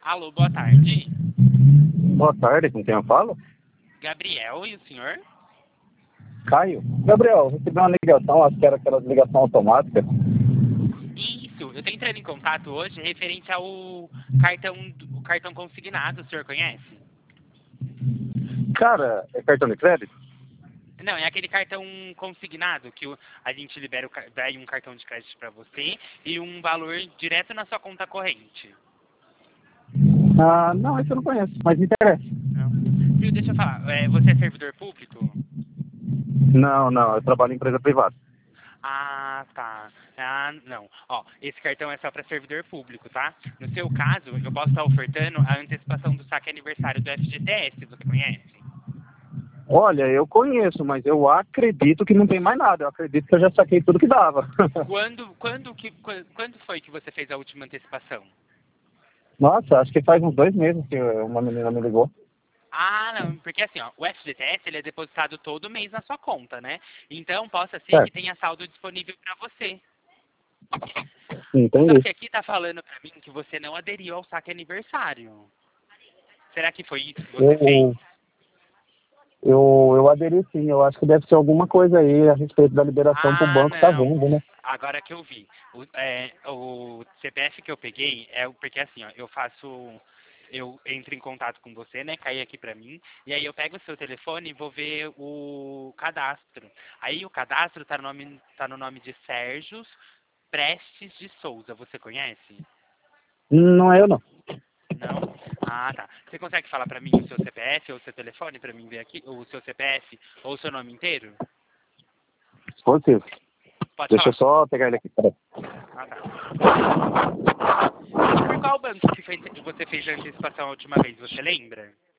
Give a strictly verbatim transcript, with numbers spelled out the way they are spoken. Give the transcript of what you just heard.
Alô, boa tarde. Boa tarde, com quem eu falo? Gabriel, e o senhor? Caio. Gabriel, eu recebi uma ligação, acho que era aquela ligação automática. Isso, eu tô entrando em contato hoje referente ao cartão, o cartão consignado, o senhor conhece? Cara, é cartão de crédito? Não, é aquele cartão consignado que o- a gente libera o, ca- daí um cartão de crédito para você e um valor direto na sua conta corrente. Ah, não, esse eu não conheço, mas me interessa. Não? Viu, deixa eu falar, é, você é servidor público? Não, não, eu trabalho em empresa privada. Ah, tá. Ah, não. Ó, esse cartão é só para servidor público, tá? No seu caso, eu posso estar ofertando a antecipação do saque aniversário do F G T S, você conhece? Olha, eu conheço, mas eu acredito que não tem mais nada. Eu acredito que eu já saquei tudo que dava. Quando, quando, que, quan- quando foi que você fez a última antecipação? Nossa, acho que faz uns dois meses que uma menina me ligou. Ah, não, porque assim, ó, o F G T S ele é depositado todo mês na sua conta, né? Então, possa ser que Certo, tenha saldo disponível para você. Só entendi. que aqui tá falando para mim que você não aderiu ao saque aniversário. Será que foi isso que você fez? Eu, eu, eu aderi sim, eu acho que deve ser alguma coisa aí a respeito da liberação que o Ah, banco tá não. vendo, né? Agora que eu vi. O, é, o C P F que eu peguei é o- porque assim, ó, eu faço. Eu entro em contato com você, né? Cai aqui pra mim. E aí eu pego o seu telefone e vou ver o cadastro. Aí o cadastro tá no nome, tá no nome de Sérgio Prestes de Souza. Você conhece? Não é eu não. Não? Ah, tá. Você consegue falar pra mim o seu C P F ou o seu telefone pra mim ver aqui? O seu C P F ou o seu nome inteiro? Possível. Pode Deixa eu falar. só pegar ele aqui. Peraí. Ah, tá. Por qual banco que fez- você fez a antecipação a última vez, você lembra?